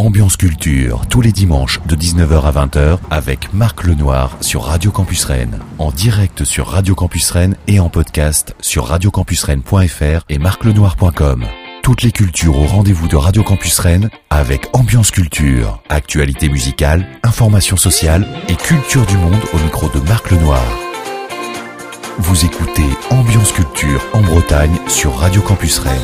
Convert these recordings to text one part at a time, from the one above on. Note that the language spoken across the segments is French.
Ambiance Culture, tous les dimanches de 19h à 20h avec Marc Lenoir sur Radio Campus Rennes. En direct sur Radio Campus Rennes et en podcast sur radiocampusrennes.fr et marclenoir.com. Toutes les cultures au rendez-vous de Radio Campus Rennes avec Ambiance Culture. Actualité musicale, information sociale et culture du monde au micro de Marc Lenoir. Vous écoutez Ambiance Culture en Bretagne sur Radio Campus Rennes.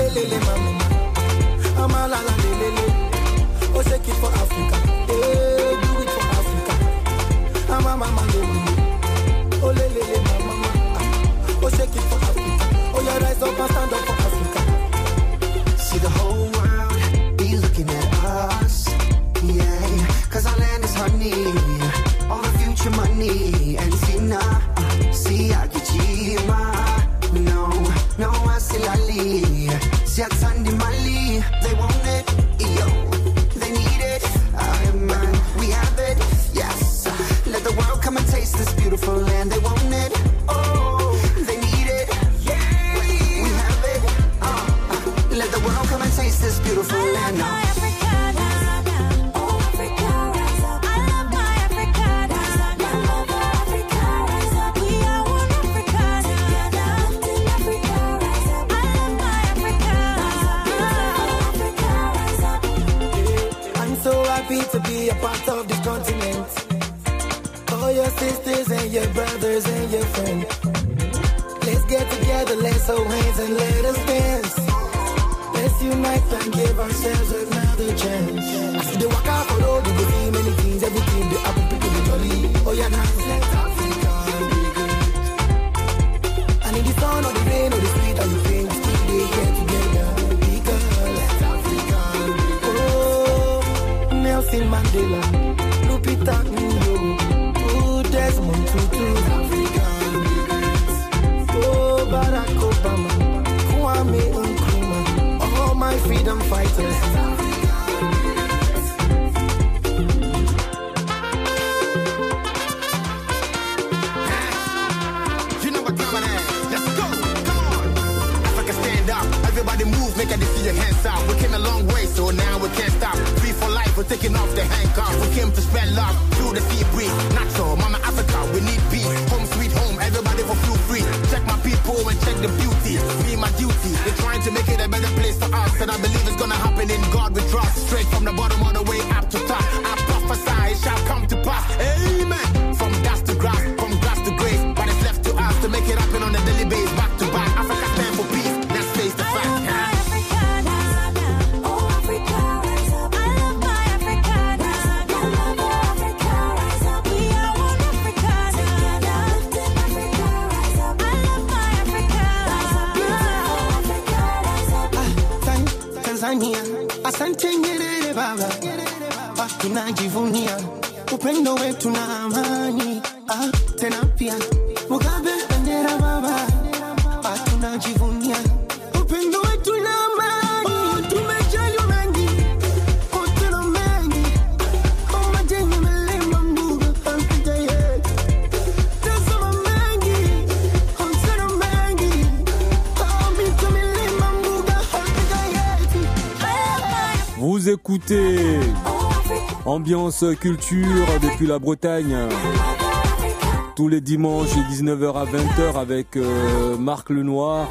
Tunajivunia upendo wetu na amani, tena pia Mugabe bendera baba, tunajivunia upendo wetu na amani, tumejaliwa mengi, tena mengi, majengo melema mbuga kampita yetu, tazama mengi, tena mengi, mito melema mbuga kampita yetu. Vous écoutez Ambiance Culture depuis la Bretagne, tous les dimanches de 19h à 20h avec Marc Lenoir,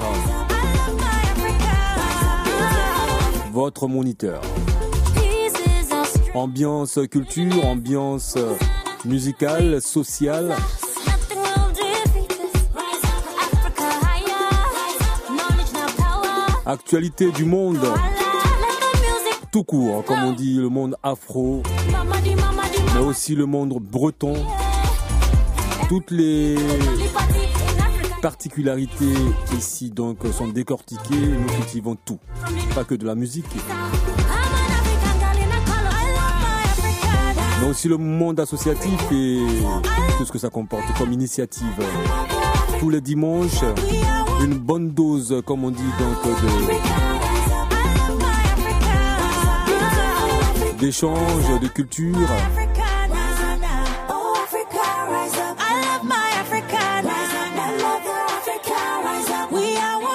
votre moniteur. Ambiance Culture, ambiance musicale, sociale. Actualité du monde. Tout court, comme on dit, le monde afro, mais aussi le monde breton. Toutes les particularités ici donc sont décortiquées. Nous cultivons tout, pas que de la musique, mais aussi le monde associatif et tout ce que ça comporte comme initiative. Tous les dimanches, une bonne dose, comme on dit, donc d'échanges, de culture.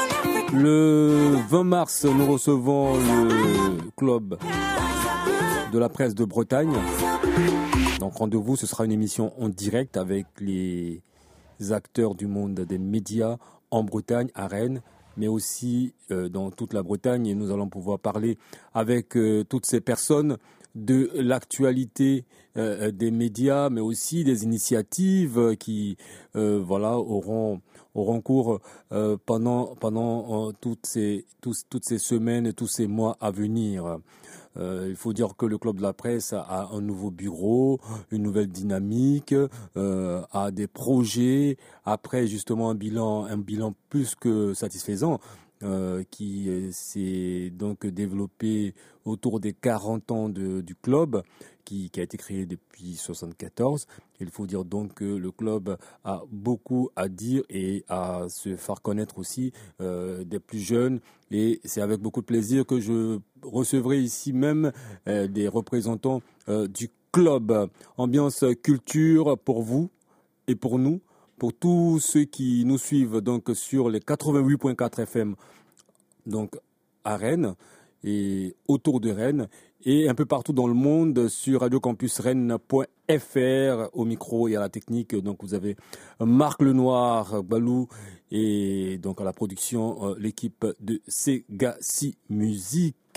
Le 20 mars, nous recevons le club de la presse de Bretagne. Donc rendez-vous, ce sera une émission en direct avec les acteurs du monde des médias en Bretagne, à Rennes, mais aussi dans toute la Bretagne. Et nous allons pouvoir parler avec toutes ces personnes de l'actualité des médias, mais aussi des initiatives qui auront cours pendant toutes ces semaines et tous ces mois à venir. Il faut dire que le Club de la Presse a un nouveau bureau, une nouvelle dynamique, a des projets, après justement un bilan plus que satisfaisant, qui s'est donc développé autour des 40 ans du club, qui a été créé depuis 1974. Il faut dire donc que le club a beaucoup à dire et à se faire connaître aussi des plus jeunes. Et c'est avec beaucoup de plaisir que je recevrai ici même des représentants du club. Ambiance culture pour vous et pour nous, pour tous ceux qui nous suivent donc sur les 88.4 FM donc à Rennes et autour de Rennes et un peu partout dans le monde sur radiocampusrennes.fr. Au micro et à la technique, donc vous avez Marc Lenoir, Balou, et donc à la production l'équipe de Segassi Musique.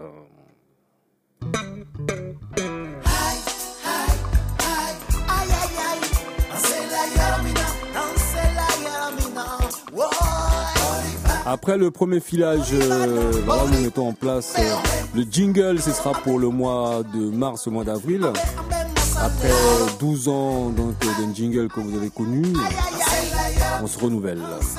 Après le premier filage, nous mettons en place le jingle. Ce sera pour le mois de mars, le mois d'avril. Après 12 ans donc d'un jingle que vous avez connu, on se renouvelle.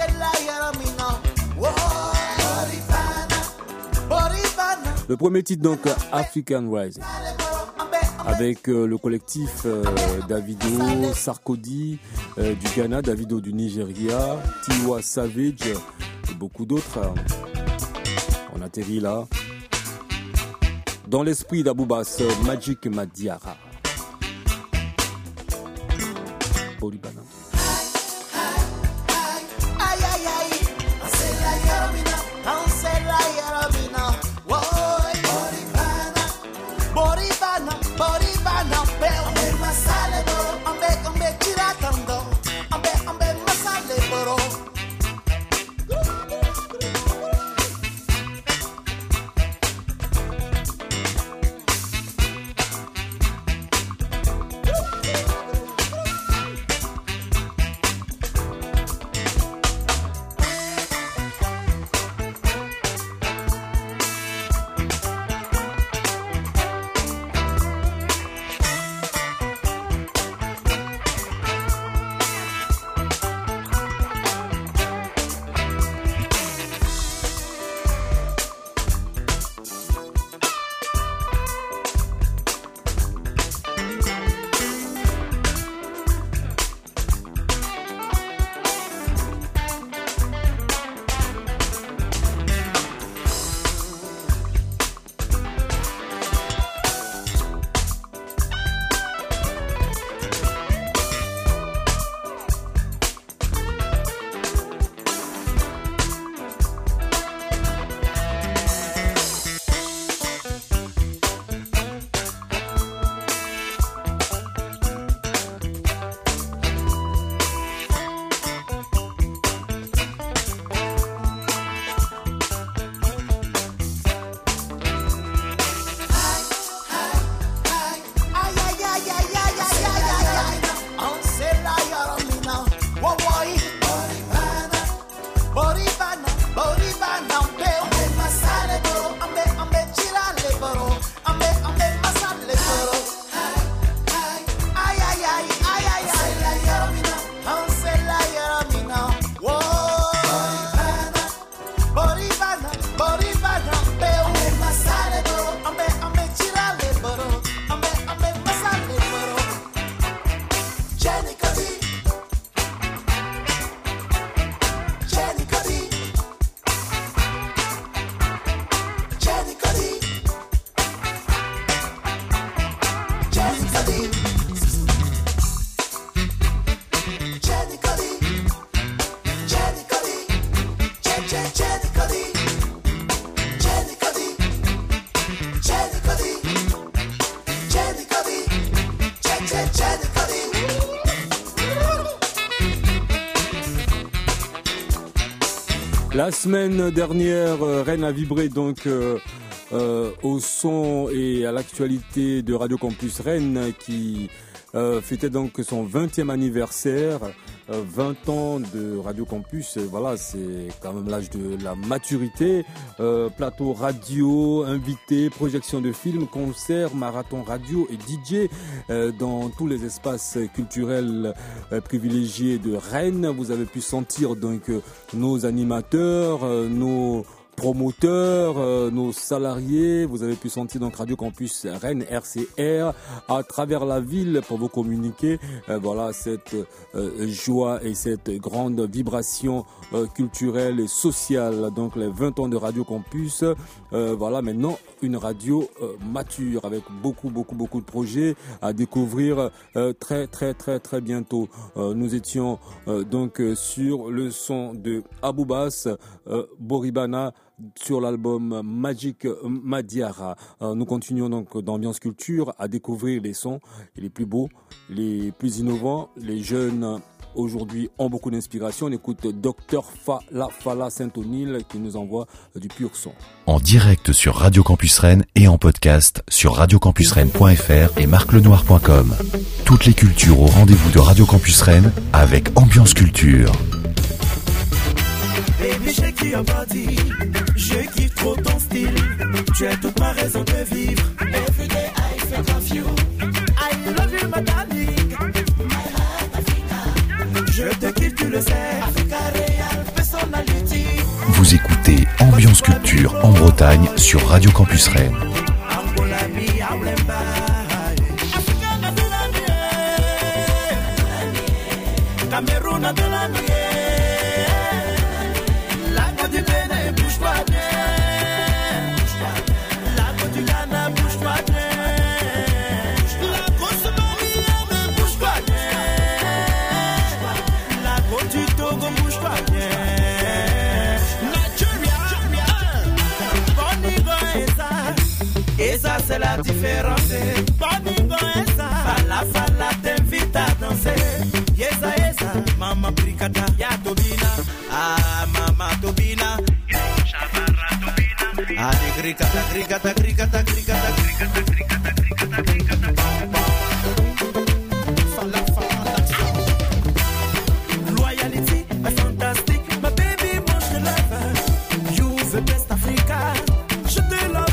Le premier titre donc African Rising, avec le collectif Davido Sarkodie du Ghana, Davido du Nigeria, Tiwa Savage et beaucoup d'autres. On atterrit là dans l'esprit d'Aboubas, Magic Madiara. Bolibana. La semaine dernière, Rennes a vibré donc au son et à l'actualité de Radio Campus Rennes qui fêtait donc son 20e anniversaire. 20 ans de Radio Campus, voilà, c'est quand même l'âge de la maturité. Plateau radio, invité, projection de films, concerts, marathon radio et DJ dans tous les espaces culturels privilégiés de Rennes. Vous avez pu sentir donc nos animateurs, nos promoteurs, nos salariés. Vous avez pu sentir donc Radio Campus Rennes, RCR, à travers la ville pour vous communiquer. Voilà cette joie et cette grande vibration culturelle et sociale. Donc les 20 ans de Radio Campus. Voilà maintenant une radio mature avec beaucoup de projets à découvrir très bientôt. Nous étions donc sur le son de Aboubas Boribana sur l'album Magic Madiara. Nous continuons donc d'Ambiance Culture à découvrir les sons les plus beaux, les plus innovants. Les jeunes aujourd'hui ont beaucoup d'inspiration. On écoute Dr Fala Saint-Onil qui nous envoie du pur son. En direct sur Radio Campus Rennes et en podcast sur radiocampusrennes.fr et marclenoir.com. Toutes les cultures au rendez-vous de Radio Campus Rennes avec Ambiance Culture. Baby, shake your body. Je kiffe trop ton style. Tu es toute ma raison de vivre. Every day I think of you. I love you, my darling. My heart, Africa. Je te kiffe, tu le sais. Africa Real Personality. Vous écoutez Ambiance Culture en Bretagne sur Radio Campus Rennes. Cameroun de la nuit. Et ça c'est la différence. Boningo esa, fala t'invite à danser. Yesa yesa, mama bricata, ya Tobina. Ah mama Tobina, Shabara Tobina. Ah gricata. Loyalty, fantastic, my baby, most love. You the best Africa. Je te love.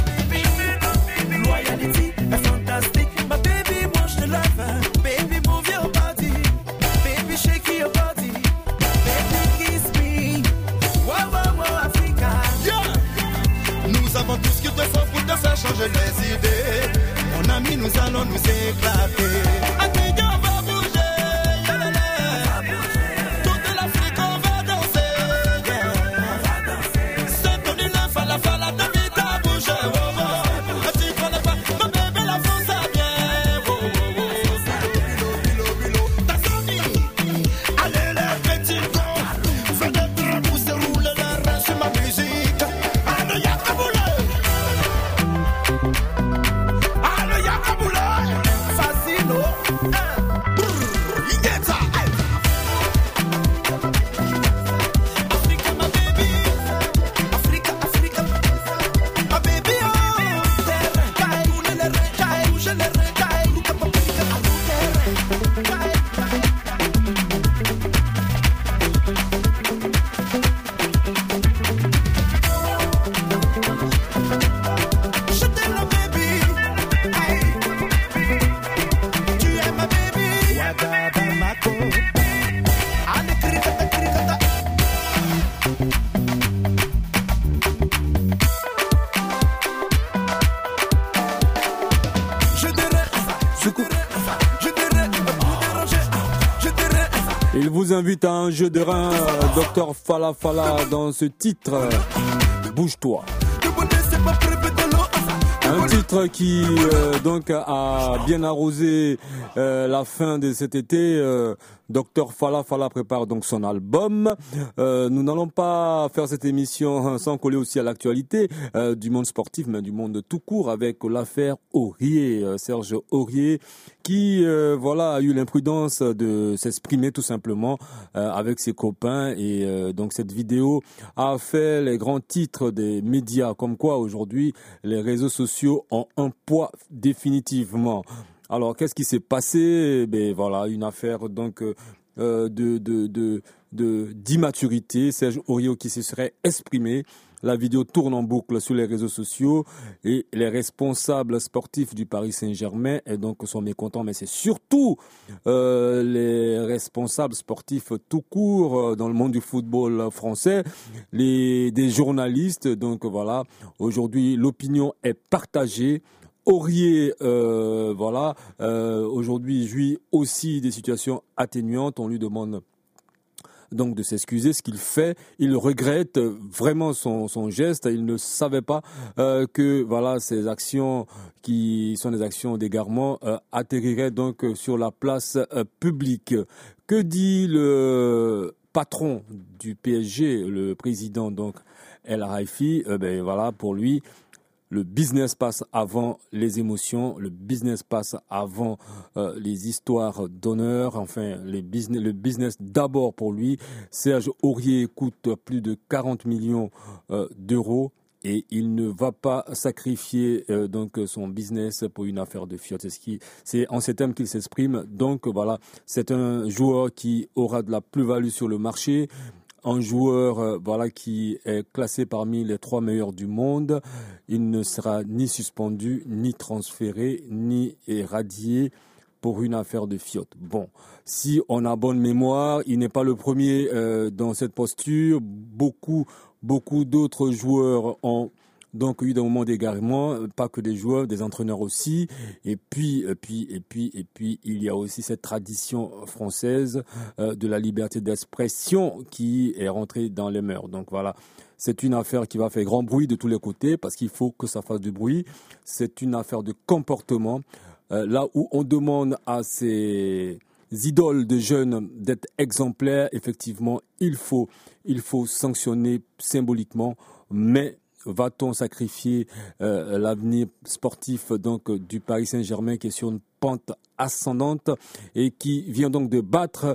Changer les idées, mon ami, nous allons nous éclater. On va bouger, toute l'Afrique on va danser. C'est la fala de vite à bouger. Tu connais pas, ma bébé la France a bien. Allez les petits gants, fais des draps pour se rouler les reins sur ma musique. Allez y'a Kaboulé. Il vous invite à un jeu de rein, Dr Fala dans ce titre, Bouge-toi. Un titre qui donc a bien arrosé la fin de cet été Dr Fala Fala prépare donc son album. Nous n'allons pas faire cette émission sans coller aussi à l'actualité du monde sportif, mais du monde tout court, avec l'affaire Aurier, Serge Aurier, qui a eu l'imprudence de s'exprimer tout simplement avec ses copains, et donc cette vidéo a fait les grands titres des médias, comme quoi aujourd'hui les réseaux sociaux ont un poids définitivement. Alors qu'est-ce qui s'est passé? Une affaire donc d'immaturité. Serge Aurier qui se serait exprimé. La vidéo tourne en boucle sur les réseaux sociaux et les responsables sportifs du Paris Saint-Germain sont mécontents, mais c'est surtout les responsables sportifs tout court dans le monde du football français, des journalistes. Donc voilà, aujourd'hui l'opinion est partagée. Aurier, aujourd'hui jouit aussi des situations atténuantes. On lui demande donc de s'excuser. Ce qu'il fait, il regrette vraiment son geste. Il ne savait pas que ces actions qui sont des actions d'égarement atterriraient donc sur la place publique. Que dit le patron du PSG, le président donc El Raifi? Pour lui, le business passe avant les émotions, le business passe avant les histoires d'honneur, le business d'abord pour lui. Serge Aurier coûte plus de 40 millions d'euros et il ne va pas sacrifier son business pour une affaire de fiotte. C'est en ces termes qu'il s'exprime. Donc voilà, c'est un joueur qui aura de la plus-value sur le marché. Un joueur qui est classé parmi les 3 meilleurs du monde. Il ne sera ni suspendu, ni transféré, ni radié pour une affaire de fiotte. Bon, si on a bonne mémoire, il n'est pas le premier dans cette posture. Beaucoup d'autres joueurs ont donc eu des moments d'égarement, pas que des joueurs, des entraîneurs aussi. Et puis, il y a aussi cette tradition française de la liberté d'expression qui est rentrée dans les mœurs. Donc voilà, c'est une affaire qui va faire grand bruit de tous les côtés parce qu'il faut que ça fasse du bruit. C'est une affaire de comportement. Là où on demande à ces idoles de jeunes d'être exemplaires, effectivement, il faut sanctionner symboliquement, mais va-t-on sacrifier l'avenir sportif du Paris Saint-Germain qui est sur une pente ascendante et qui vient donc de battre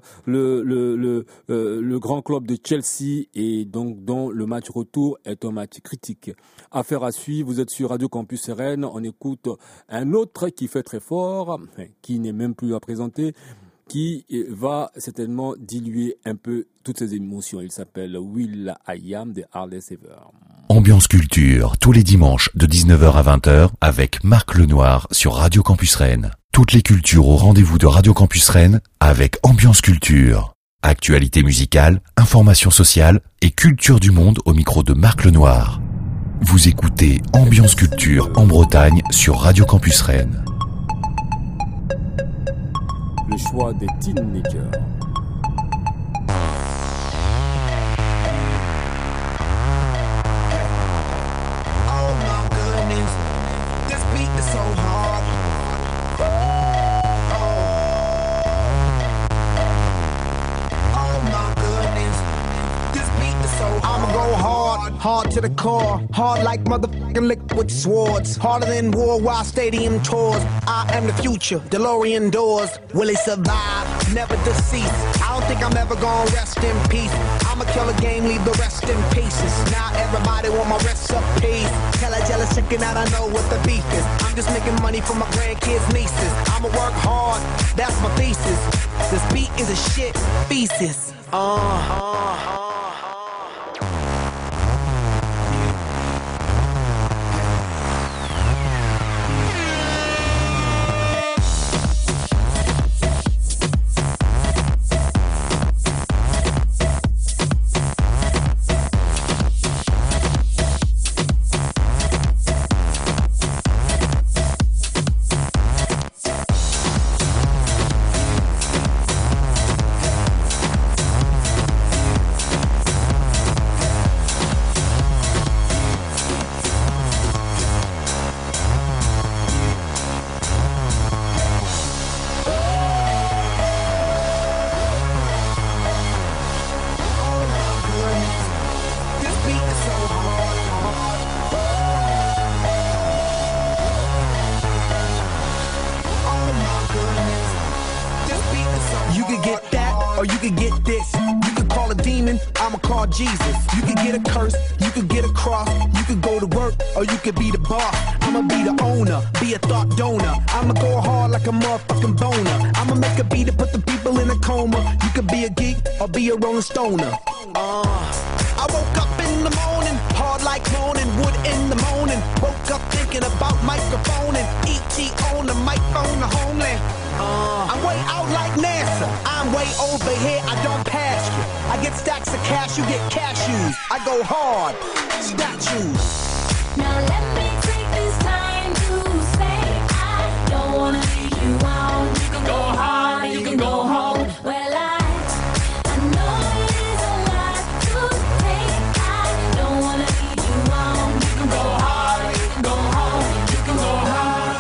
le grand club de Chelsea et donc dont le match retour est un match critique. Affaire à suivre, vous êtes sur Radio Campus Rennes, on écoute un autre qui fait très fort, qui n'est même plus à présenter, qui va certainement diluer un peu toutes ces émotions. Il s'appelle Will I Am de Harley Sever. Ambiance Culture, tous les dimanches de 19h à 20h avec Marc Lenoir sur Radio Campus Rennes. Toutes les cultures au rendez-vous de Radio Campus Rennes avec Ambiance Culture. Actualité musicale, information sociale et culture du monde au micro de Marc Lenoir. Vous écoutez Ambiance Culture en Bretagne sur Radio Campus Rennes. Le choix des teenagers. Oh my goodness, this beat is so hard. Oh my goodness, this beat is so hard. I'ma go hard to the core, hard like motherfucking liquid swords, harder than worldwide stadium tours. I am the future, DeLorean doors. Will it survive? Never deceased. I don't think I'm ever gonna rest in peace. I'ma kill a game, leave the rest in pieces. Now everybody want my recipes. Tell a jealous chicken out, I know what the beef is. I'm just making money for my grandkids, nieces. I'ma work hard, that's my thesis. This beat is a shit thesis. You could get that, or you could get this. You could call a demon, I'ma call Jesus. You could get a curse, you could get a cross. You could go to work, or you could be the boss. I'ma be the owner, be a thought donor. I'ma go hard like a motherfucking boner. I'ma make a beat to put the people in a coma. You could be a geek, or be a rolling stoner. I woke up in the morning, hard like moaning, wood in the morning. Woke up thinking about microphone and E.T. on the microphone, the homeland. I'm way out like NASA, I'm way over here, I don't pass you. I get stacks of cash, you get cashews. I go hard, statues. Now let me take this time to say I don't wanna leave you on. You can go hard, you can go home. Well, I know it is a lot to take. I don't wanna leave you on. You can go hard, you can go home. You can go hard.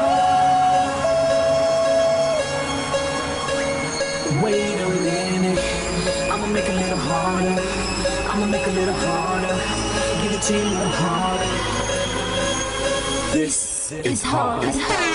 Wait a minute, I'ma make a little harder. I'ma make a little harder. Give it to you a little harder. This is hard.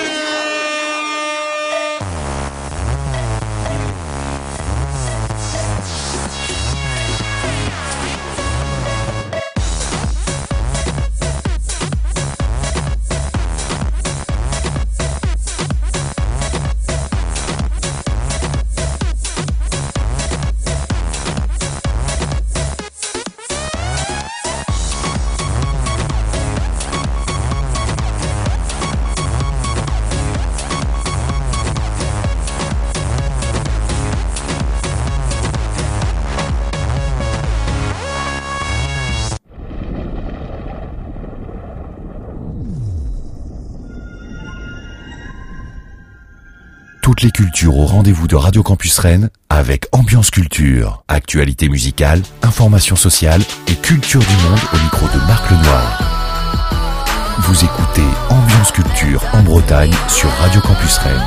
Toutes les cultures au rendez-vous de Radio Campus Rennes avec Ambiance Culture. Actualité musicale, information sociale et culture du monde au micro de Marc Lenoir. Vous écoutez Ambiance Culture en Bretagne sur Radio Campus Rennes.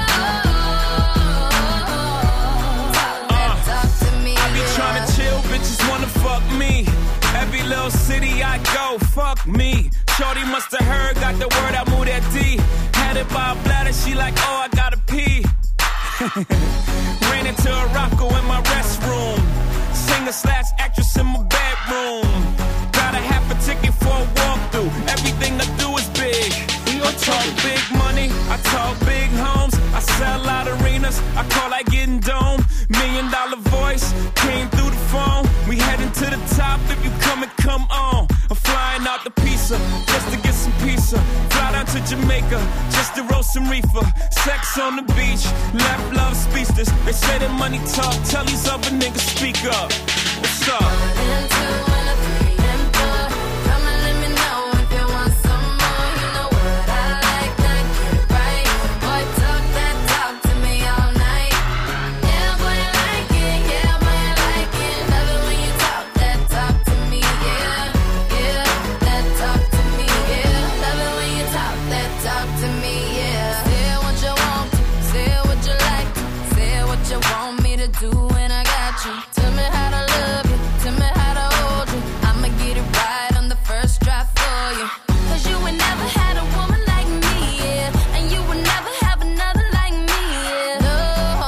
Every little city I go, fuck me. Shorty must have heard, got the word, I moved that D. Had it by a bladder, she like, oh, I gotta pee. Ran into a Rocco in my restroom. Singer/actress in my bedroom. Got a half a ticket for a walkthrough. Everything I do is big. I talk big money, I talk big homes. I sell out arenas, I call like getting dome. $1 million voice came through the phone. We heading to the top, if you come and come on. I'm flying out the pizza, just to get some pizza. Fly down to Jamaica, just to roast some reefer. Sex on the beach, left love speechless. They say that money talk, tell these other niggas speak up. What's up? Tell me how to love you, tell me how to hold you. I'ma get it right on the first try for you. Cause you ain't never had a woman like me, yeah. And you will never have another like me, yeah. No.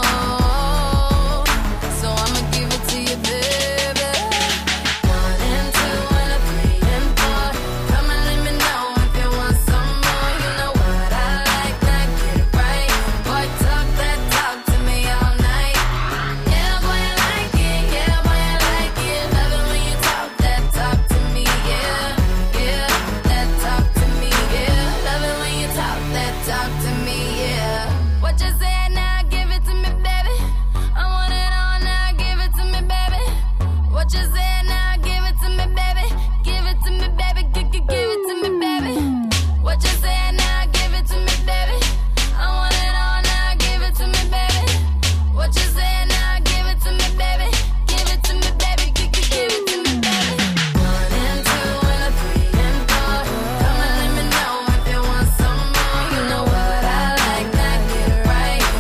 So I'ma give it to you, baby. 1 and 2 and a 3 and 4. Come and let me know if you want some more. You know what I like, now get it right. Boy, talk that talk to me all night. Yeah, boy, I like it. Yeah, boy, I like it. Love it when you talk that talk to me. Yeah, yeah, that talk to me. Yeah, love it when you talk that talk to me. Yeah. What you say now? Give it to me, baby. I want it all now. Give it to me, baby. What you say now? Give it to me, baby. Give it to me, baby. Give it to me, baby. What you say now? Give it to me, baby. I want it all now. Give it to me, baby. What you say now? Give it to me, baby. Give it to me, baby. Give it to me, baby. 1 and 2 and a 3 and 4. Come and let me know if you want some more. You know what I like, now get it right.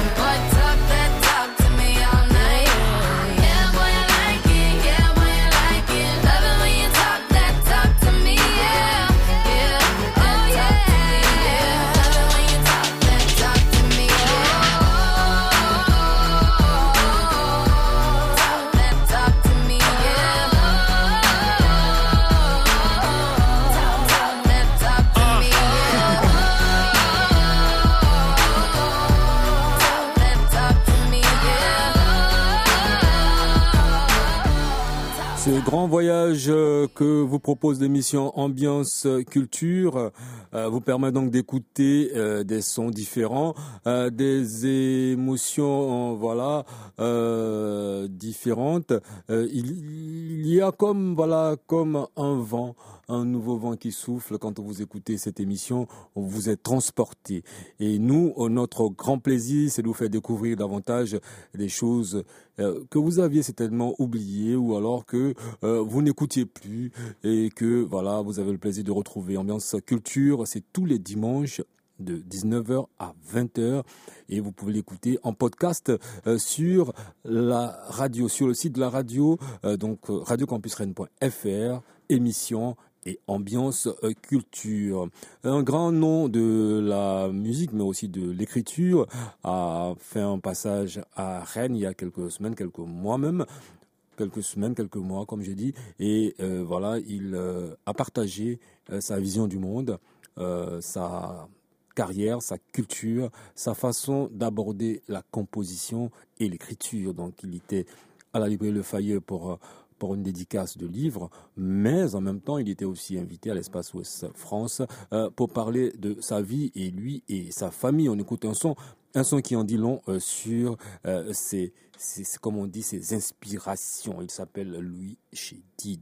Ce grand voyage que vous propose l'émission Ambiance Culture vous permet donc d'écouter des sons différents, des émotions différentes. Il y a comme un vent, un nouveau vent qui souffle quand vous écoutez cette émission, vous êtes transporté. Et nous, notre grand plaisir, c'est de vous faire découvrir davantage des choses que vous aviez certainement oubliées ou alors que vous n'écoutiez plus et que vous avez le plaisir de retrouver. Ambiance Culture, c'est tous les dimanches de 19h à 20h et vous pouvez l'écouter en podcast sur la radio, sur le site de la radio, donc radiocampusrennes.fr, émission et Ambiance Culture. Un grand nom de la musique, mais aussi de l'écriture, a fait un passage à Rennes il y a quelques semaines, quelques mois même, quelques mois, comme j'ai dit, et il a partagé sa vision du monde, sa carrière, sa culture, sa façon d'aborder la composition et l'écriture. Donc, il était à la librairie Le Fayeux pour une dédicace de livres, mais en même temps, il était aussi invité à l'Espace Ouest France pour parler de sa vie et lui et sa famille. On écoute un son qui en dit long sur ses comme on dit, ses inspirations. Il s'appelle Louis Chédid.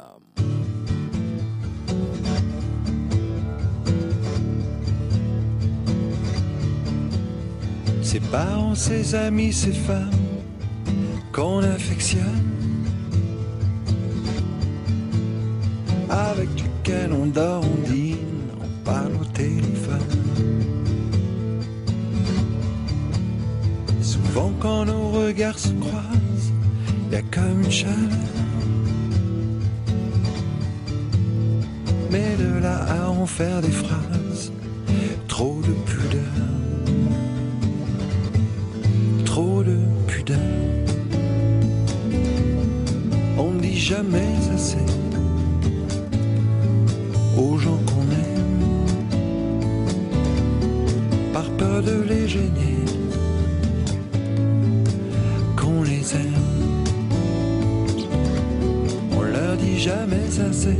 Ses parents, ses amis, ses femmes qu'on affectionne, avec lesquels on dort, on dîne, on parle au téléphone. Et souvent quand nos regards se croisent, y a comme une chaleur. Mais de là à en faire des phrases, trop de pudeur. Trop de pudeur. On ne dit jamais assez aux gens qu'on aime, par peur de les gêner, qu'on les aime. On leur dit jamais assez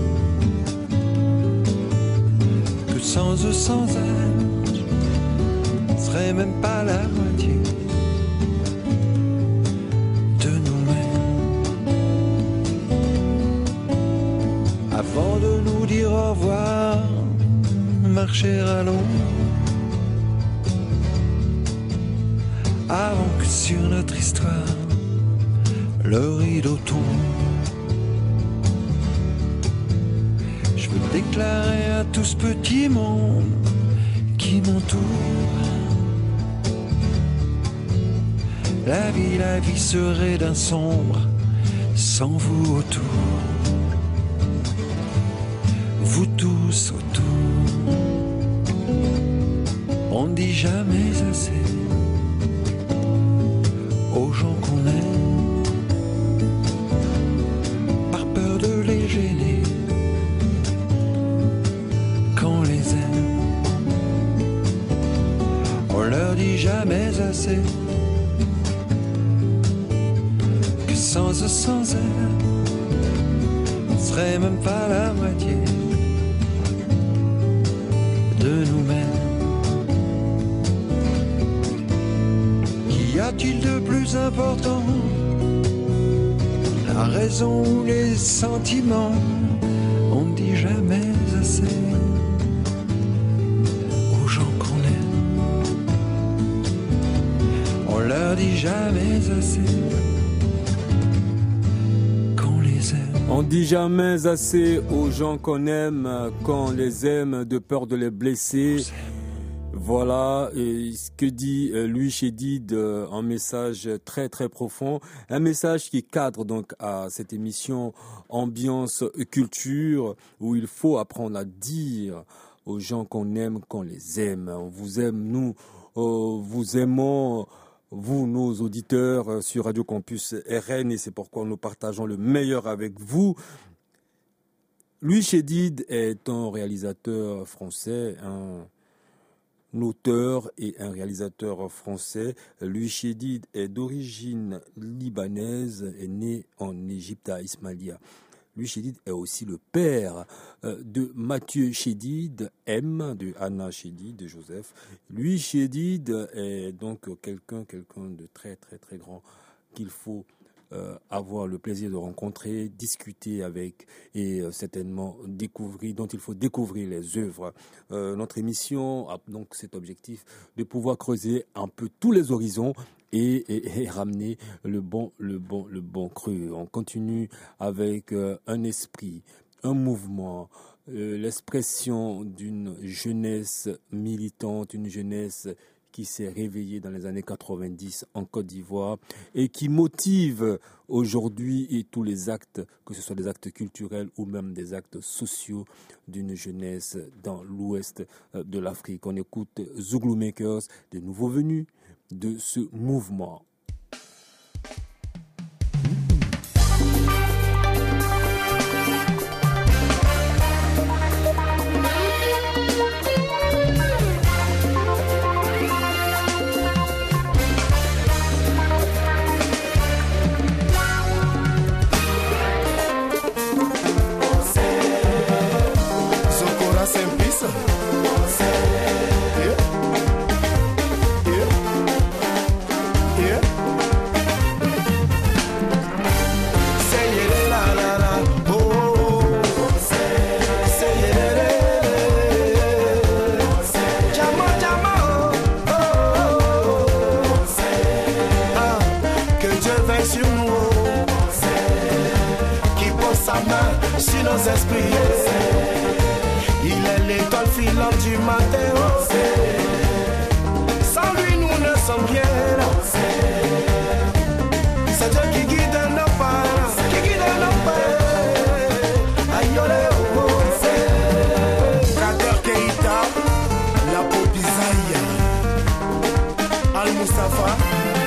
que sans eux, sans elles, on serait même pas la moitié de nous-mêmes. Avant de nous dire au revoir, marcher à l'ombre, avant que sur notre histoire le rideau tombe. Je veux déclarer à tout ce petit monde qui m'entoure, la vie serait d'un sombre sans vous autour. Vous tous autour, on ne dit jamais assez aux gens qu'on aime, par peur de les gêner, qu'on les aime. On leur dit jamais assez que sans eux, sans elles, on serait même pas la moitié de nous-mêmes. Qu'y a-t-il de plus important, la raison ou les sentiments? On ne dit jamais assez aux gens qu'on aime, on leur dit jamais assez qu'on les aime. On dit jamais assez aux gens qu'on aime, qu'on les aime, de peur de les blesser. Voilà ce que dit Louis Chédid, un message très très profond, un message qui cadre donc à cette émission Ambiance Culture, où il faut apprendre à dire aux gens qu'on aime, qu'on les aime. On vous aime, nous, vous aimons, vous, nos auditeurs sur Radio Campus RN, et c'est pourquoi nous partageons le meilleur avec vous. Louis Chédid est un réalisateur français, un auteur et un réalisateur français. Louis Chédid est d'origine libanaise et né en Égypte à Ismailia. Louis Chédid est aussi le père de Mathieu Chédid, M, de Anna Chédid, de Joseph. Louis Chédid est donc quelqu'un de très très très grand qu'il faut avoir le plaisir de rencontrer, discuter avec et certainement dont il faut découvrir les œuvres. Notre émission a donc cet objectif de pouvoir creuser un peu tous les horizons et ramener le bon cru. On continue avec un esprit, un mouvement, l'expression d'une jeunesse militante, une jeunesse qui s'est réveillée dans les années 90 en Côte d'Ivoire et qui motive aujourd'hui et tous les actes, que ce soit des actes culturels ou même des actes sociaux d'une jeunesse dans l'ouest de l'Afrique. On écoute Zouglou Makers, des nouveaux venus de ce mouvement. Sur nos esprits, il est l'étoile filante du matin. Sans lui, nous ne sommes rien. C'est Dieu qui guide nos pas, Aïe, olé, oh, oh. Kader Keïta, la Popisaïa, Al-Mustafa.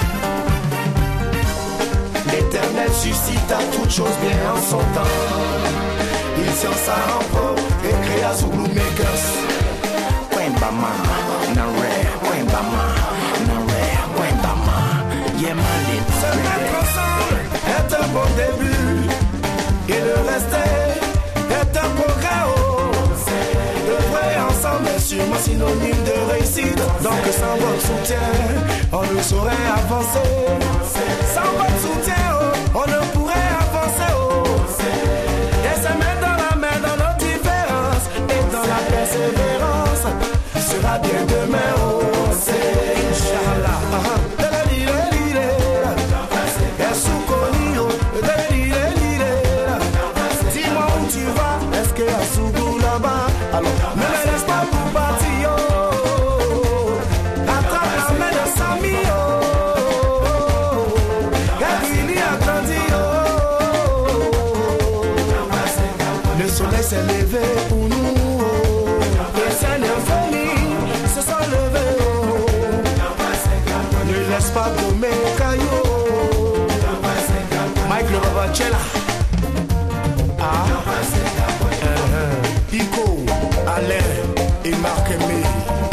L'Éternel suscite à toute chose bien en son temps. Il tient sa rampe et créa Zouglou Makers. Wembama, Nare, Wembama, Nare, Wembama, Yemalin. Se mettre ensemble est un bon début. Et le rester est un progrès. Œuvrer ensemble est sûrement synonyme de réussite. Donc sans votre soutien, on ne saurait avancer. Sans votre soutien, on ne pourrait avancer. Et se mettre dans la main dans nos différences et dans la persévérance sera bien demain. C'est Inch'Allah. Dis-moi où tu vas, est-ce qu'il y a Sougou là-bas? Alors ne me laisse pas pour partir. Attrape la main de Samy. Il y a grandi. Le soleil s'est levé pour nous. Les seigneurs familles se sont levés. Ne laisse pas gommer caillou. Mike le Babachela. Pico, Alain et Marc Aimé.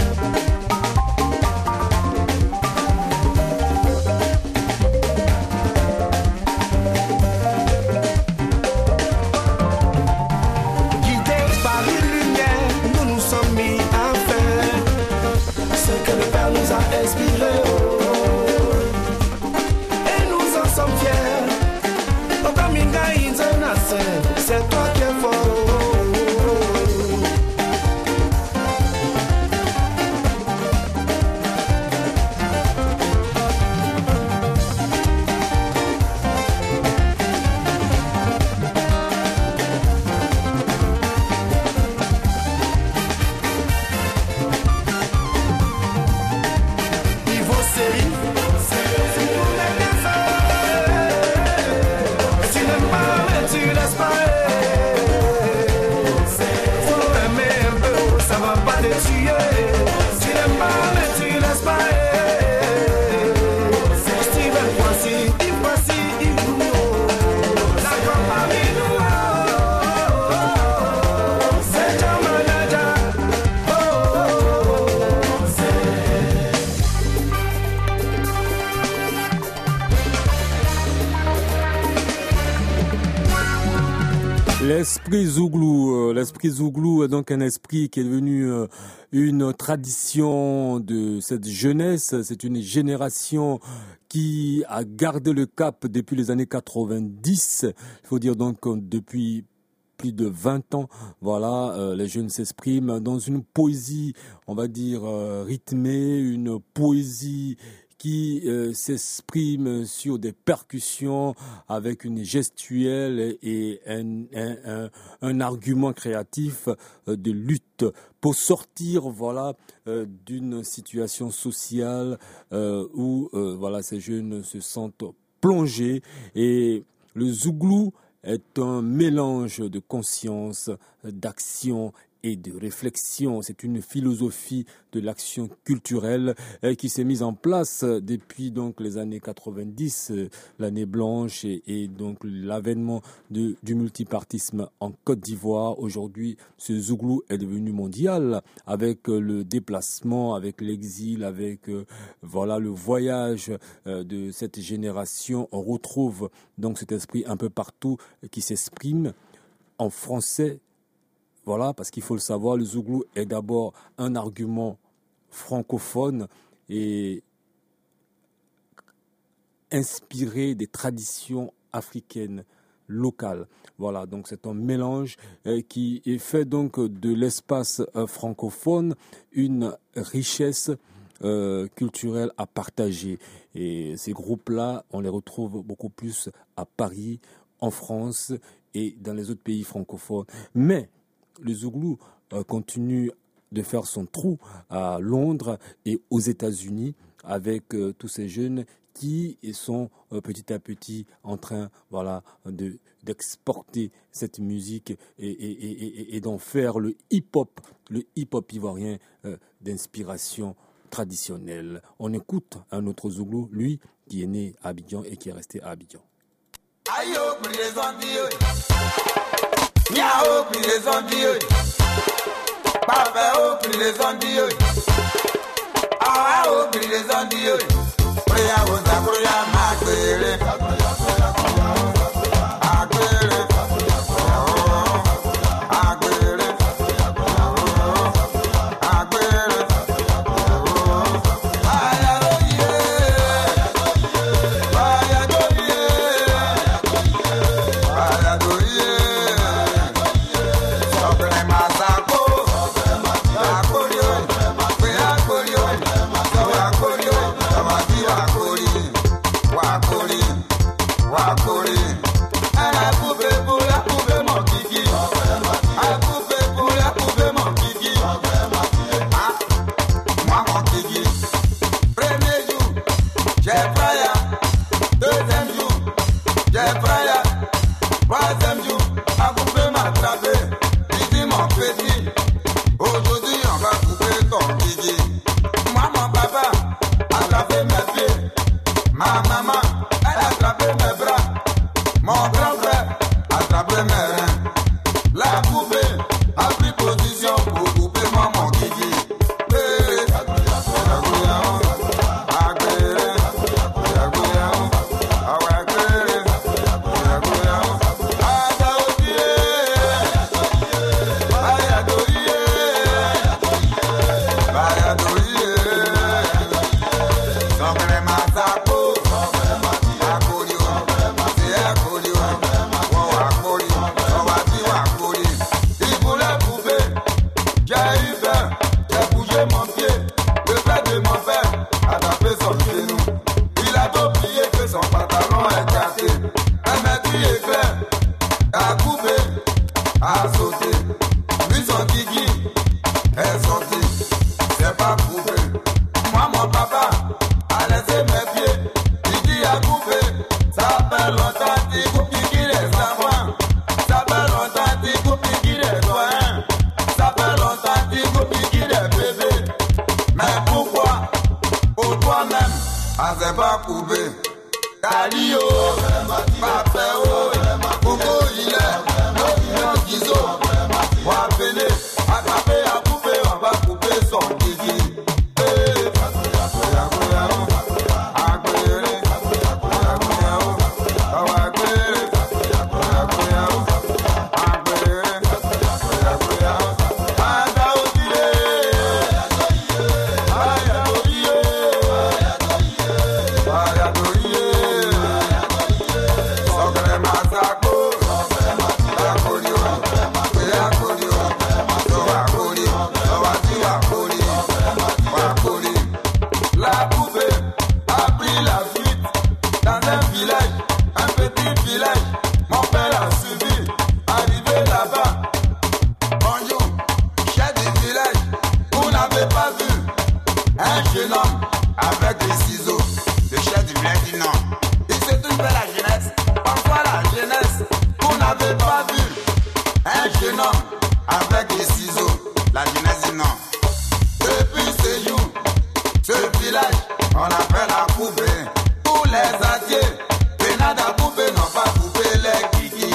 Guidés par une lumière, nous nous sommes mis à faire ce que le Père nous a inspiré. Et nous en sommes fiers. Otaminga Inzonase, c'est toi qui es fort. L'esprit Zouglou est donc un esprit qui est devenu une tradition de cette jeunesse. C'est une génération qui a gardé le cap depuis les années 90. Il faut dire donc depuis plus de 20 ans, voilà, les jeunes s'expriment dans une poésie, on va dire, rythmée, une poésie qui s'exprime sur des percussions avec une gestuelle et un argument créatif de lutte pour sortir, voilà, d'une situation sociale où voilà, ces jeunes se sentent plongés. Et le Zouglou est un mélange de conscience, d'action et de réflexion. C'est une philosophie de l'action culturelle qui s'est mise en place depuis donc les années 90, l'année blanche et donc l'avènement du multipartisme en Côte d'Ivoire. Aujourd'hui, ce Zouglou est devenu mondial avec le déplacement, avec l'exil, avec voilà le voyage de cette génération. On retrouve donc cet esprit un peu partout qui s'exprime en français. Voilà, parce qu'il faut le savoir, le Zouglou est d'abord un argument francophone et inspiré des traditions africaines locales. Voilà, donc c'est un mélange qui fait donc de l'espace francophone une richesse culturelle à partager. Et ces groupes-là, on les retrouve beaucoup plus à Paris, en France et dans les autres pays francophones. Mais le Zouglou continue de faire son trou à Londres et aux États-Unis avec tous ces jeunes qui sont petit à petit en train, voilà, d'exporter cette musique et d'en faire le hip-hop ivoirien d'inspiration traditionnelle. On écoute un autre Zouglou, lui, qui est né à Abidjan et qui est resté à Abidjan. Miao, puis les ondilles. Parfait, puis les ondilles. Ah, puis les ondilles. Priya, osa, priya, magbele. Agbele. Agbele. Agbele. Ayadoye. Ayadoye. Ayadoye. on appelle à couper. Pour les adieux, pénade à couper, non pas couper les kiki.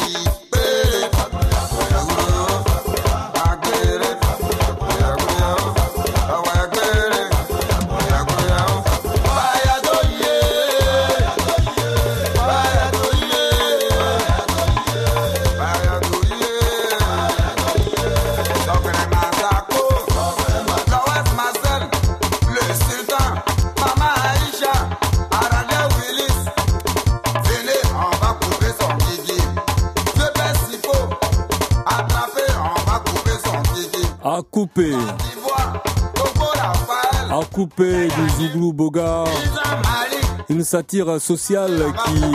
À couper du Zouglou Boga, une satire sociale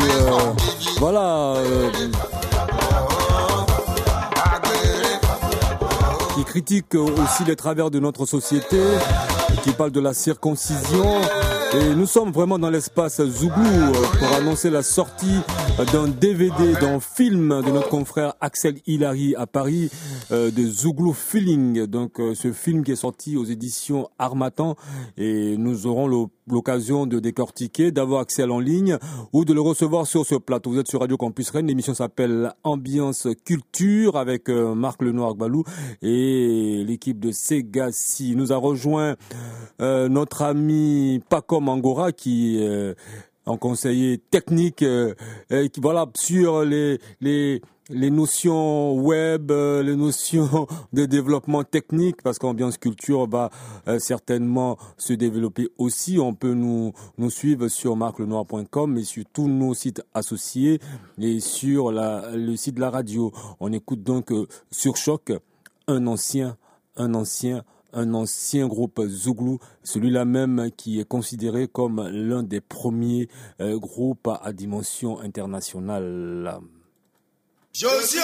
qui critique aussi les travers de notre société, qui parle de la circoncision. Et nous sommes vraiment dans l'espace Zouglou pour annoncer la sortie d'un DVD, d'un film de notre confrère Axel Hilary à Paris, de Zouglou Feeling. Donc ce film qui est sorti aux éditions Harmattan, et nous aurons l'occasion de décortiquer, d'avoir Axel en ligne ou de le recevoir sur ce plateau. Vous êtes sur Radio Campus Rennes, l'émission s'appelle Ambiance Culture avec Marc Lenoir Gbalou et l'équipe de Segassi. Nous a rejoint notre ami Paco Mangora qui en conseiller technique qui sur les notions web, les notions de développement technique, parce qu'Ambiance Culture va certainement se développer aussi. On peut nous suivre sur marclenoir.com et sur tous nos sites associés et sur le site de la radio. On écoute donc sur Choc un ancien groupe Zouglou, celui-là même qui est considéré comme l'un des premiers groupes à dimension internationale. Josio,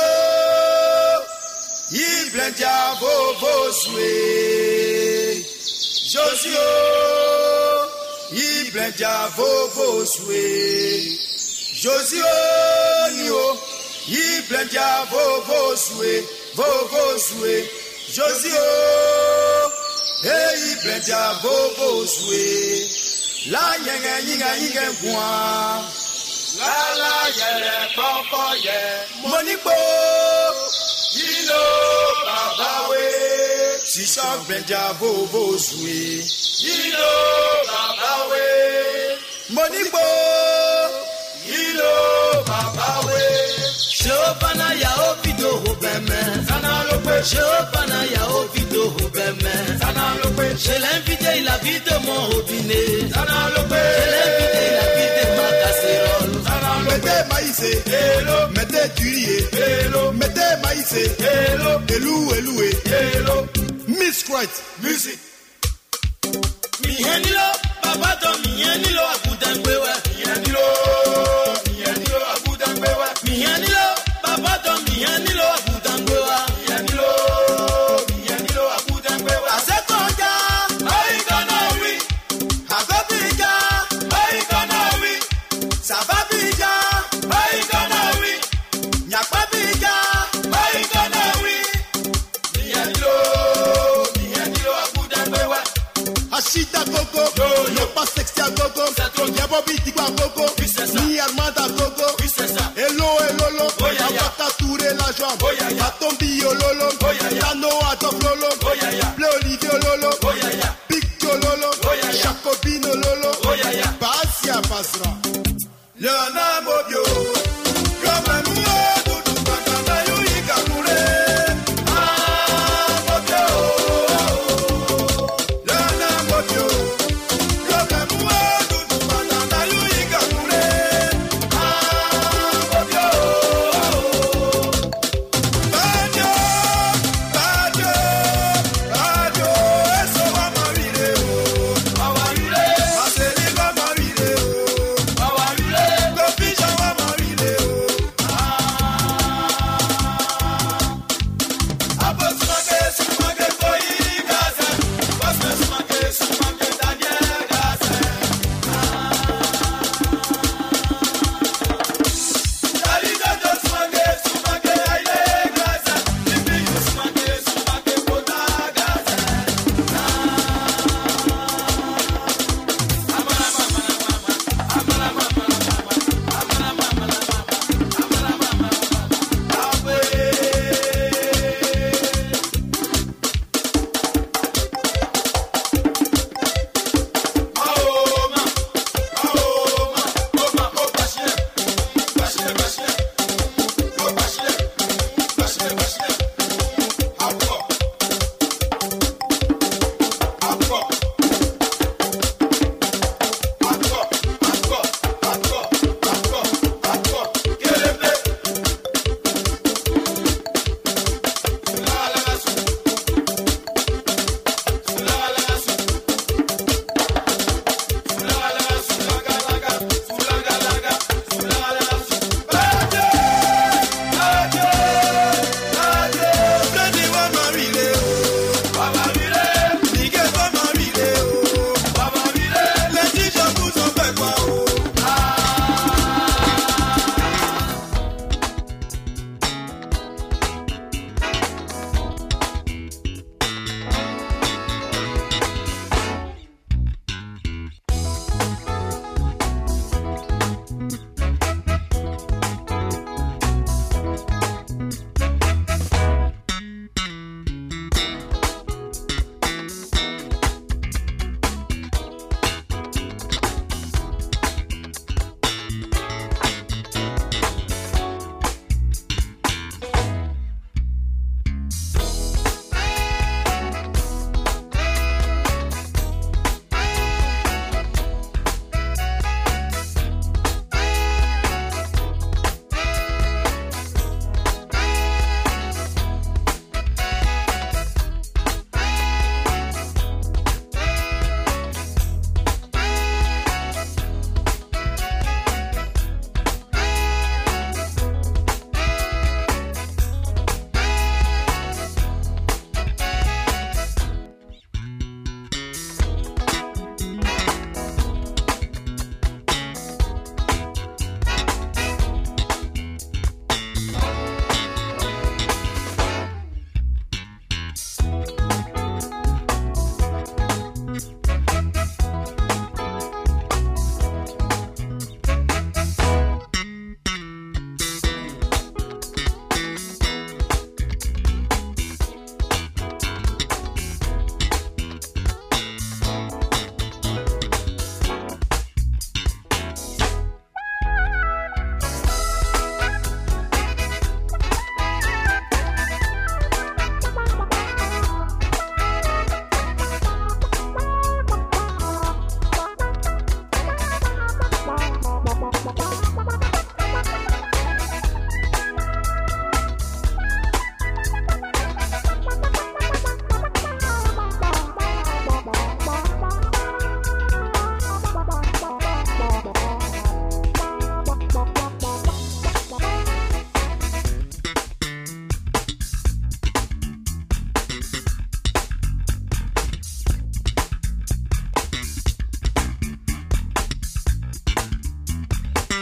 il blendia vovo soué. Josio, il blendia vovo soué. Josio, nio, il blendia vovo soué. Josio, il blendia vovo soué. La nyinga bois. La yele papa ye Monipo Ilo babawe Sisha benja bobo sui Ilo babawe Monipo Ilo babawe Shopana ya opido hubeme Sana lope Shopana ya opido hubeme Sana lope Je l'ai invité, il a vidé mon robinet Sana lope Je l'ai invité, il a vidé ma casserole Mettez maïs, hello, mettez du riz, hello, mettez maïs, hello, hello, hello, Miss Christ, music. Mihenilo, papa don mihenilo akudangbewa, mihenilo akudangbewa, mihenilo, papa don mihenilo akudangbewa, mihenilo akudangbewa. Asekonja, aigana wi, akopija, aigana wi, sababija. Ashita Coco, no pas sexy à Coco, Yabobi Tigua Coco, ni Armada Coco, hello, Abata Touré la jambe, Atombi Lolo, Tano Adolf Lolo, Bleu Olivier Lolo, Picto Lolo, Jacobino Lolo, Basia Basra, Leona Mobio, comme un mouet, tout Patana Yuika Mouré.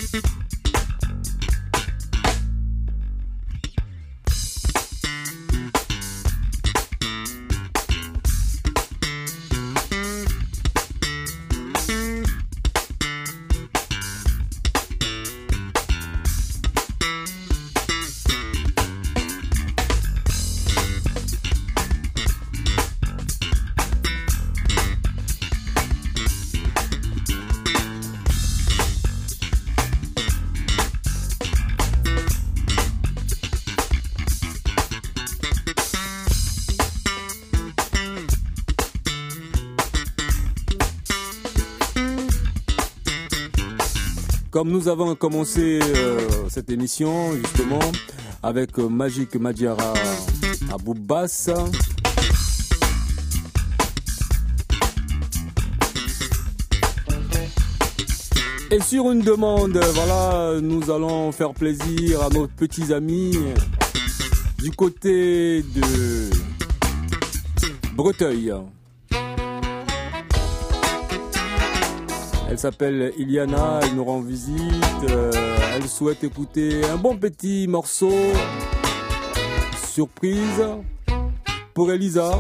Comme nous avons commencé cette émission justement avec Magic Madiara à Boubas. Et sur une demande, voilà, nous allons faire plaisir à nos petits amis du côté de Breteuil. Elle s'appelle Iliana, elle nous rend visite, elle souhaite écouter un bon petit morceau surprise pour Elisa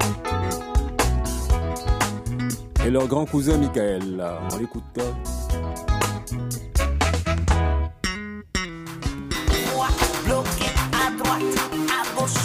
et leur grand cousin Michael. On l'écoute. Bloqué à droite, à gauche.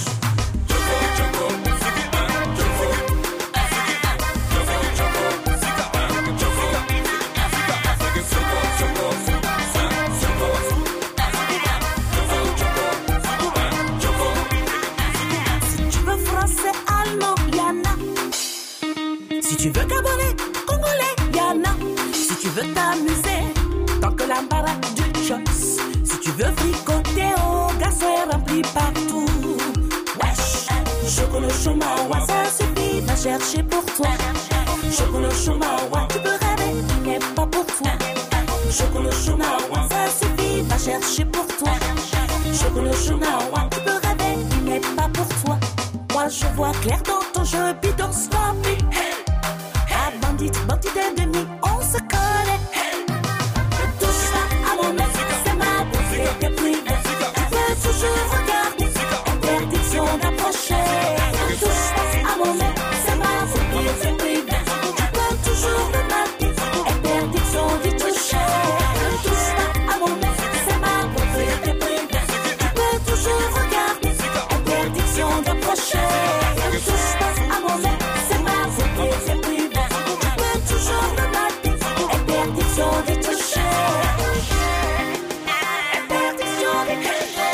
Si tu veux gabonais, congolais, Yana. Si tu veux t'amuser, tant que l'embarras du choice. Si tu veux fricoter, oh, garçon est rempli partout. Wesh, chocolat chomawa, ça suffit, va chercher pour toi. Chocolat chomawa, tu peux rêver, il n'est pas pour toi. Chocolat chomawa, ça suffit, va chercher pour toi. Chocolat chomawa, tu peux rêver, il n'est pas pour toi. Moi je vois clair dans ton jeu, bidon sloppy. Bandite ennemi, on se connaît. Ne touche pas à mon mec, c'est ma propriété privée. Tu peux toujours regarder, interdiction d'approcher. Ne touche pas à mon mec, c'est ma propriété privée. Tu peux toujours me marquer, interdiction d'y toucher. Ne touche pas à mon mec, c'est ma propriété privée. Tu peux toujours regarder, interdiction d'approcher. Ne touche pas à mon mec, c'est ma propriété privée. Interdiction de toucher. Interdiction de toucher.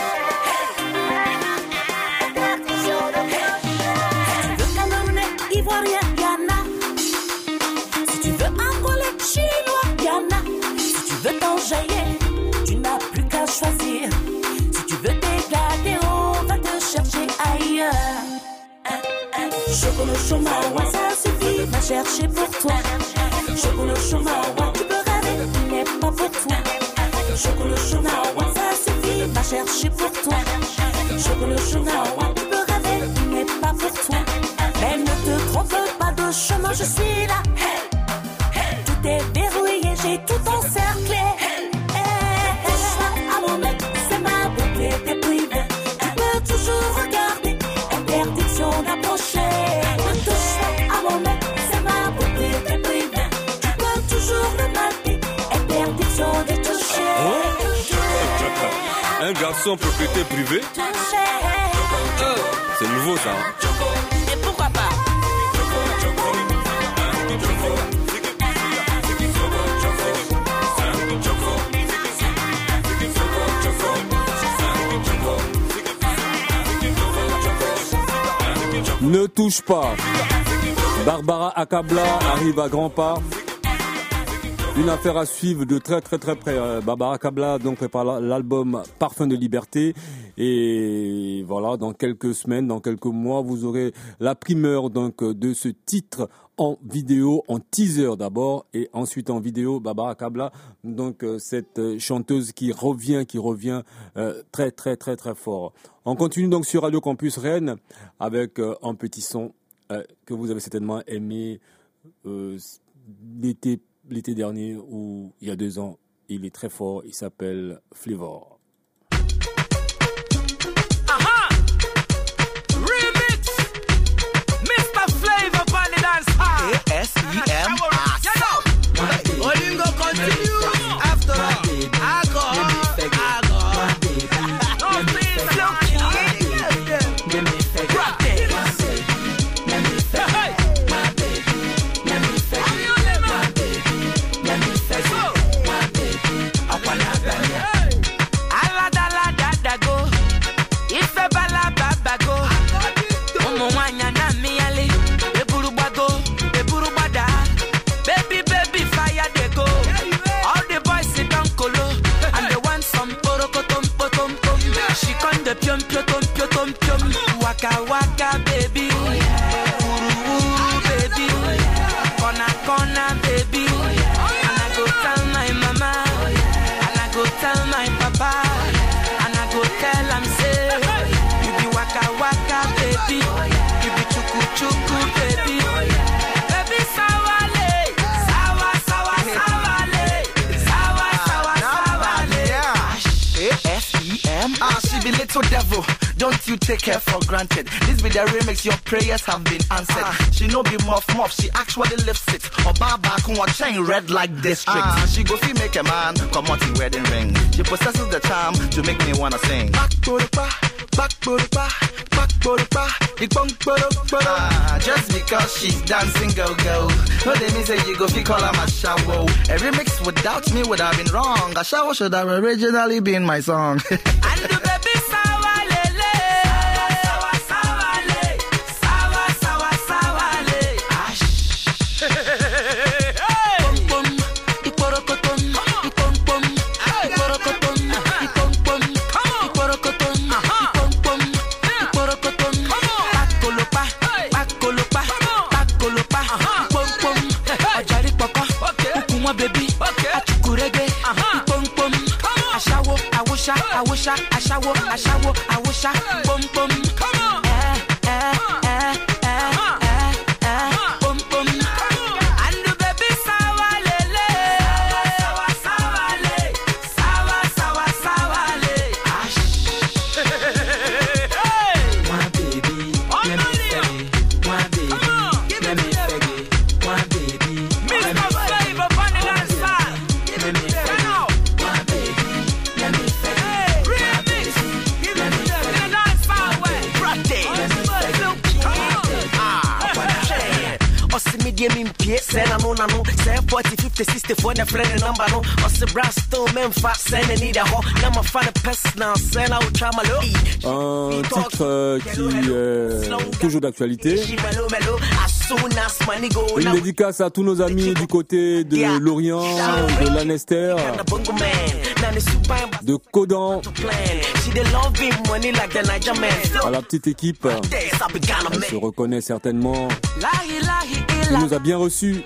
Interdiction de toucher. Si tu veux Camerounais, Ivoirien, Yana. Si tu veux Angolais, Chinois, Yana. Si tu veux t'enjailler, tu n'as plus qu'à choisir. Si tu veux t'égaler, on va te chercher ailleurs. Chocolat chomawa, ça suffit, va chercher pour toi. Chocolat chomawa, tu peux rêver, il n'est pas pour toi. Chocolat chomawa, ça suffit, va chercher pour toi. Chocolat chomawa, tu peux rêver, il n'est pas pour toi. Mais ne te trompe pas de chemin, je suis là. Tout est verrouillé, j'ai tout encerclé. Touche pas à mon mec, c'est ma propriété privée. Tu peux toujours regarder, interdiction d'approcher. Ne touche pas à mon mec, c'est ma propriété privée. Tu peux toujours le marquer, interdiction de toucher. Un garçon propriété privée, c'est nouveau ça. Et pourquoi pas? Ne touche pas. Barbara Akabla arrive à grands pas. Une affaire à suivre de très très très près. Barbara Akabla donc prépare l'album Parfum de Liberté. Et voilà, dans quelques semaines, dans quelques mois, vous aurez la primeur donc de ce titre en vidéo, en teaser d'abord, et ensuite en vidéo, Barbara Akabla, donc cette chanteuse qui revient très très très très fort. On continue donc sur Radio Campus Rennes avec un petit son que vous avez certainement aimé l'été dernier ou il y a 2 ans. il est très fort, il s'appelle Flavor. Aha! Remix! Mr. Flavor on the dance hall. ASEM. Olingo continue. After all, alcohol. No please, look. Rock it. Hey. Pium pium pium pium waka waka baby, wuru wuru baby, corner corner baby, and I go tell my mama, and I go tell my papa, and I go tell am say, you be waka waka baby, you be chuku chuku baby, baby sawale, sawa sawa sawale, sawa sawa sawale. ASEM. She be little devil, don't you take her for granted. This be the remix, your prayers have been answered. She no be muff, she actually lifts it. Or back on what chain red like district. She go fee make a man come out the wedding ring. She possesses the charm to make me wanna sing. Back to the pa, back to the pa, back to the pa, the bunk just because she's dancing go. No they mean say you go fee call her my shower. A remix without me would have been wrong. A shower should have originally been my song. And the baby sawa lele, sawa sawa le, sawa sawa sawa le. Pom pom, iporokoton, ipom pom, iporokoton, ipom pom, iporokoton, ipom pom, iporokoton. Pakolopa, pakolopa, pakolopa, ipom pom. Ojari papa, ukuma baby, achukurege, ipom pom. Ashawo, awusha, awusha, ashawo, ashawo, awusha, bum bum. Bum bum. And the baby sawa lele, sawa sawa le, sawa sawa sawa le. My baby, let me faggy. My baby, let me faggy. My baby, Mr. Flavor on the dance hall. let me Turn faggy. out. My baby, let me faggy. Remix. Give me the dance hall way. Rock it. Media mimpie, send a no, send 40, 50, 64, the friend number no, or the brass stone, Memphis, send a need a hole, number find a personal, send out Tramalo. Un titre qui est toujours d'actualité. Une dédicace à tous nos amis du côté de Lorient, de Lanester, de Codan, à la petite équipe. Elle se reconnaît certainement. Il nous a bien reçus.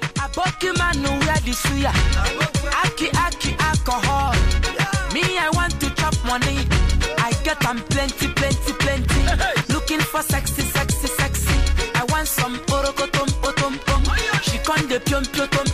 Aki alcohol. Me, I want to chop money. I get them plenty. Looking for sexy. I want some orokotom. She con de pium.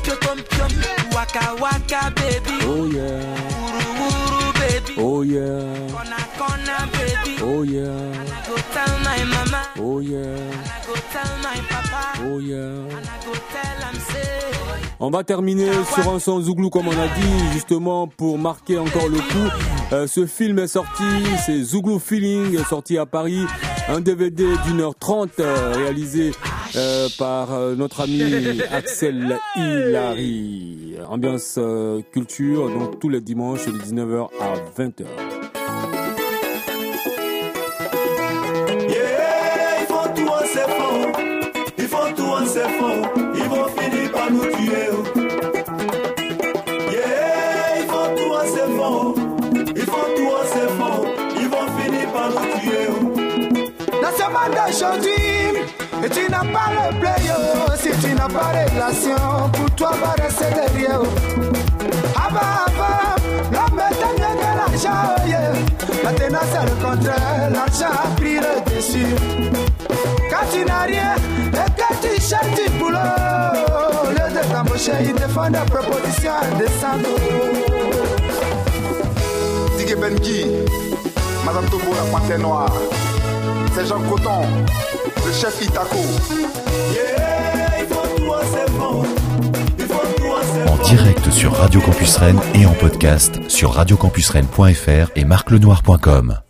Waka baby. Oh yeah. Wuru baby. Oh yeah. Corner baby. Oh yeah. And I go tell my mama. Oh yeah. And I go tell my papa. Oh yeah. And I go tell am say. On va terminer sur un son Zouglou comme on a dit, justement pour marquer encore le coup. Ce film est sorti, c'est Zouglou Feeling, sorti à Paris. Un DVD d'1h30 réalisé par notre ami Axel Hilary. Ambiance culture, donc tous les dimanches de 19h à 20h. Yeah, ils font tout en c'est faux. Ils font tout en c'est faux. Ils vont finir par nous tuer. Yeah, ils font tout en c'est faux. Ils font tout en c'est faux. Ils vont finir par nous tuer. Dans ce monde d'aujourd'hui, et tu n'as pas le blé, si tu n'as pas de relation, pour toi va rester derrière. Avant, l'homme était mieux que l'argent, yeah. Maintenant c'est le contraire, l'argent a pris le dessus. Quand tu n'as rien et que tu cherches du boulot, au lieu de t'embaucher, ils te font des propositions indécentes. Benji, Madame Togo, la panthère noire. C'est Jean Coton, le chef Itako. En direct sur Radio Campus Rennes et en podcast sur radiocampusrennes.fr et marclenoir.com.